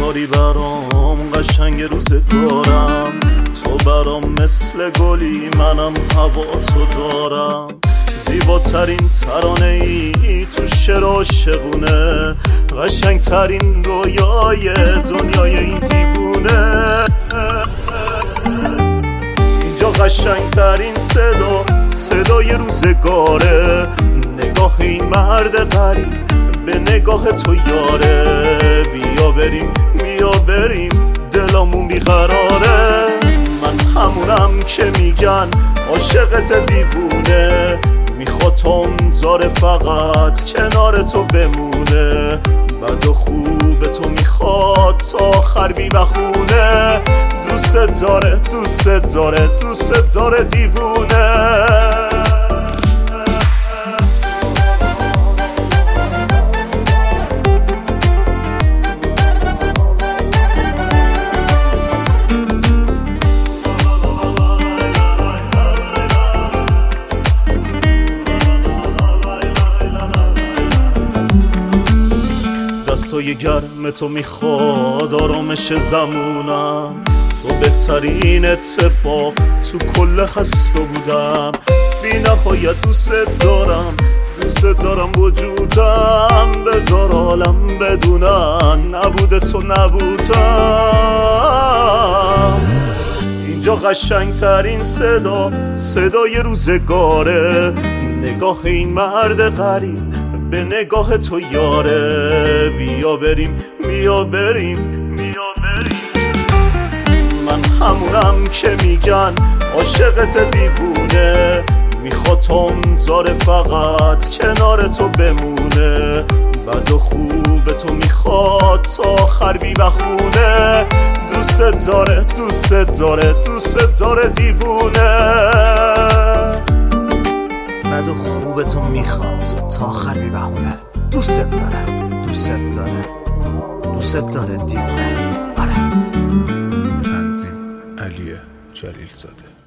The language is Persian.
داری برام قشنگ روزگارم، تو برام مثل گلی منم هوا تو دارم. زیباترین ترانه ای تو شعر عاشقونه، قشنگترین رویای دنیای این دیوونه. اینجا قشنگترین صدای روزگاره، نگاه این مرد غریب به نگاه تو یاره. بیا بریم دلمون بیقراره. من همونم که میگن عاشقت دیوونه، میخواد تا زاره فقط کنار تو بمونه. بد و خوب تو میخواد تا آخر بی بخونه. دوست داره دیوونه. دستای گرم تو میخواد آرامش زمونم، تو بهترین اتفاق تو کل خسته بودم. بی نهایت دوست دارم وجودم، بذار عالم بدونن نبوده تو نبودم. اینجا قشنگترین صدای روزگاره، نگاه این مرد غریب به نگاه تو یاره. بیا بریم من همونم که میگن عاشقت دیوونه، میخواد تا زاره فقط کنار تو بمونه. بد و خوب تو میخواد تا آخر بی بخونه. دوست داره دیوونه. بد و خوب تو میخواد تا آخر بی بهونه. دوست داره دیوونه. آره. تنظیم علی جلیل زاده.